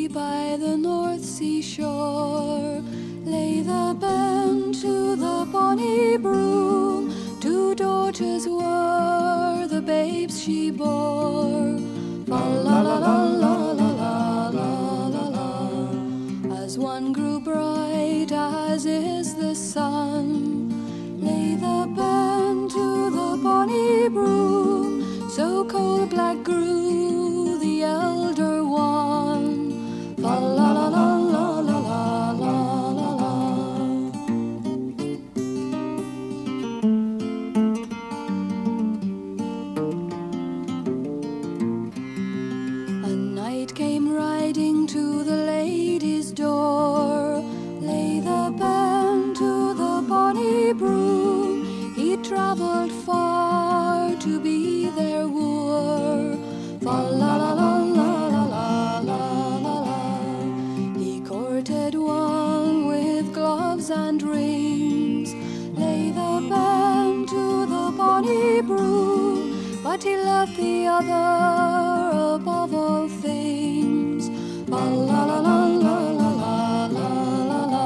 by the North Sea shore lay the bend to the bonny broom. 2 daughters were the babes she bore. La la la la la la la la la. As one grew bright as is the sun, lay the bend to the bonny broom. So coal black grew the elder one. La la la la la la la la la. A knight came riding to the lady's door, lay the bend to the bonny broom. He travelled far to be their wooer. La la la la la la la la la. He courted one with gloves and rings, lay the bend to the bonny broom, but he loved the other above all things. La la la la la la la la la.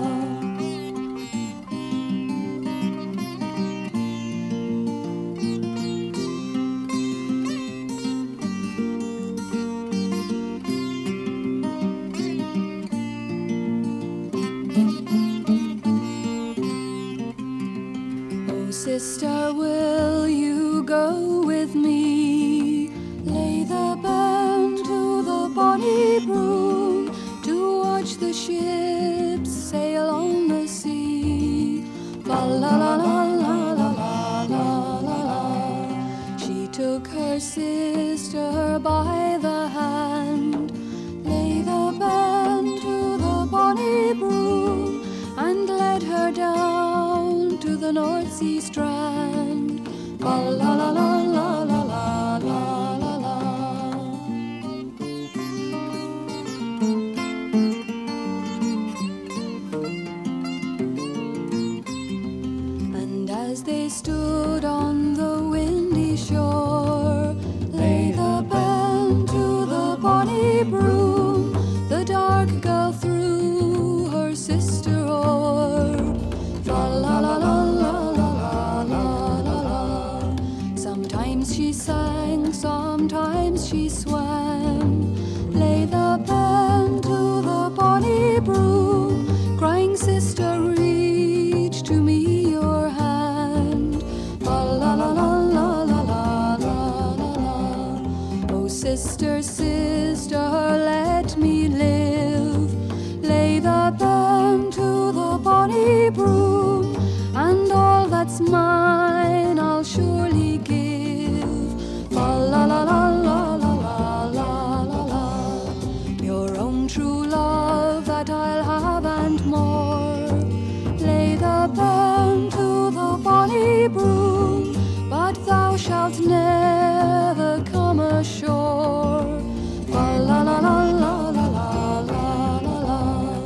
Oh, sister, will you go with me? Lay the bend to the bonny broom, to watch the ships sail on the sea. La la la la la la la la la. She took her sister by the hand, lay the bend to the bonny broom, and led her down to the North Sea strand. La la la la la la la la la la. And as they stood on the windy shore, lay the bend to the bonny broom, the dark girl threw her sister o'er. La la la la la la la la la. Sometimes she sang, sometimes she swam, lay the bend to the bonny broom, crying, sister, reach to me your hand. La la la la la la la la la. Oh, sister, sister, let me live, lay the bend to the bonny broom, and all that's mine I'll surely give. La la la la la la la la la. Your own true love that I'll have and more, lay the bend to the bonny broom, but thou shalt never come ashore. La la la la la la la la la.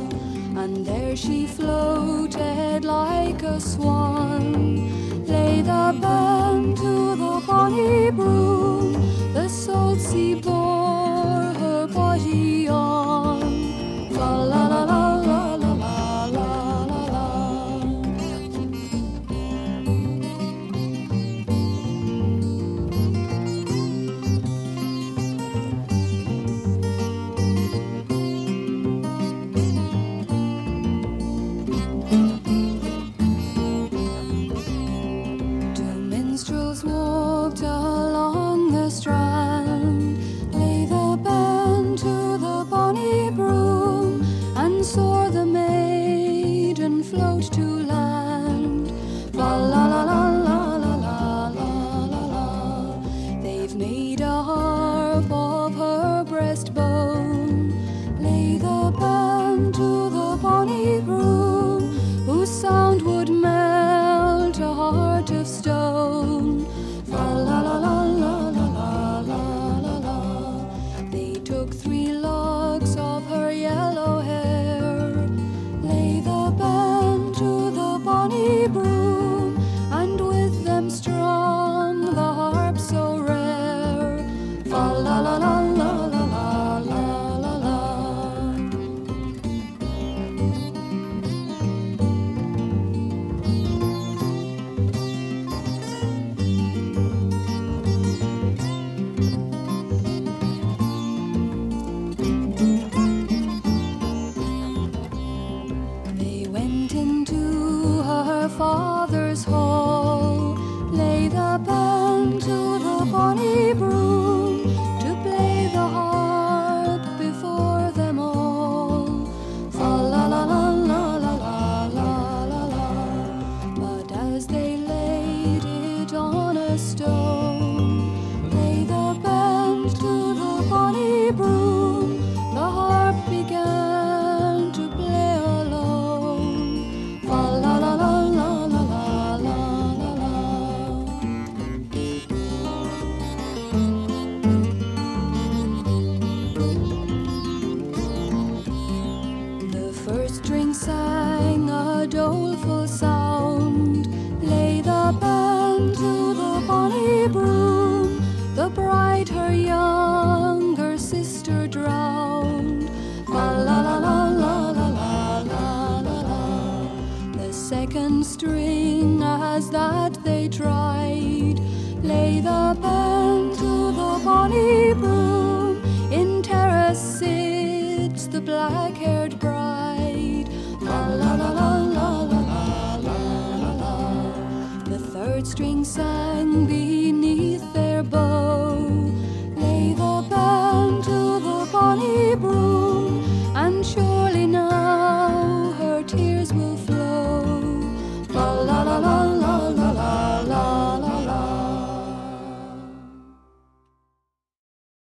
And there she floated like a swan, lay the bend to the bonny broom, the salt sea bore her body on. La la la la la la la la la. Two minstrels walked along the strand, their younger sister drowned. La la la la la la la la la la. The second string, as that they tried, lay the pen to the bonny